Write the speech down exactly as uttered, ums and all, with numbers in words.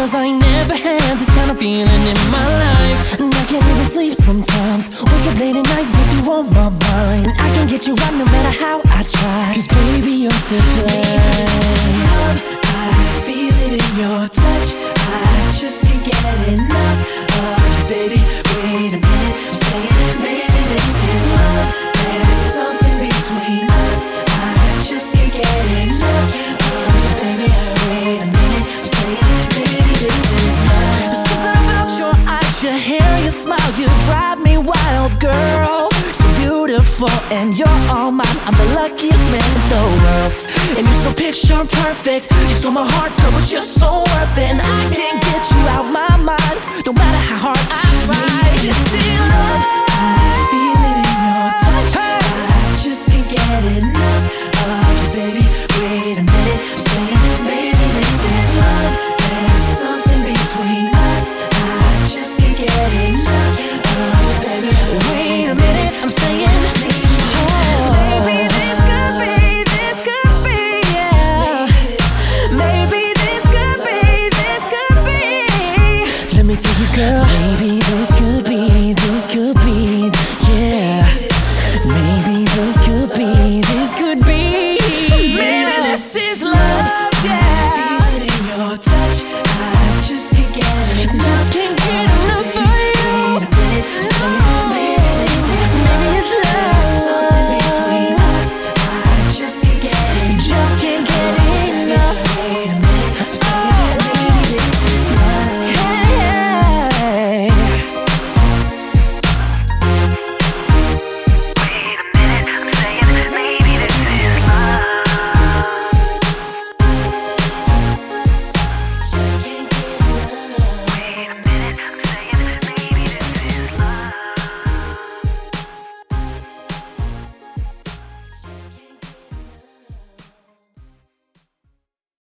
Cause I ain't never had this kind of feeling in my life. And I can't even sleep sometimes. Wake up late at night with you on my mind. And I can't get you out no matter how I try. Cause baby, you're so fine. Love, I feel it in your touch. I just can't get enough of you, baby. Wait a minute, I'm saying maybe this is love. There's something between us. I just can't get enough of you, baby. Wait a minute, I'm saying maybe this is love. There's something about your eyes, your hair, your smile, you drive me wild, girl. So beautiful and you're all mine. I'm the luckiest man in the world. And you're so picture perfect. You stole my heart, girl, but you're so worth it. And I can't get you out my mind, no matter how hard I try. You see love, I feel it in your touch. I just can't get enough of you, baby. Wait a minute, I'm saying maybe this is love. There's something between us. I just can't get enough of you, baby. wait a minute, I'm saying oh, maybe this could be, this could be, yeah. Maybe this could be, this could be. Let me tell you, girl, maybe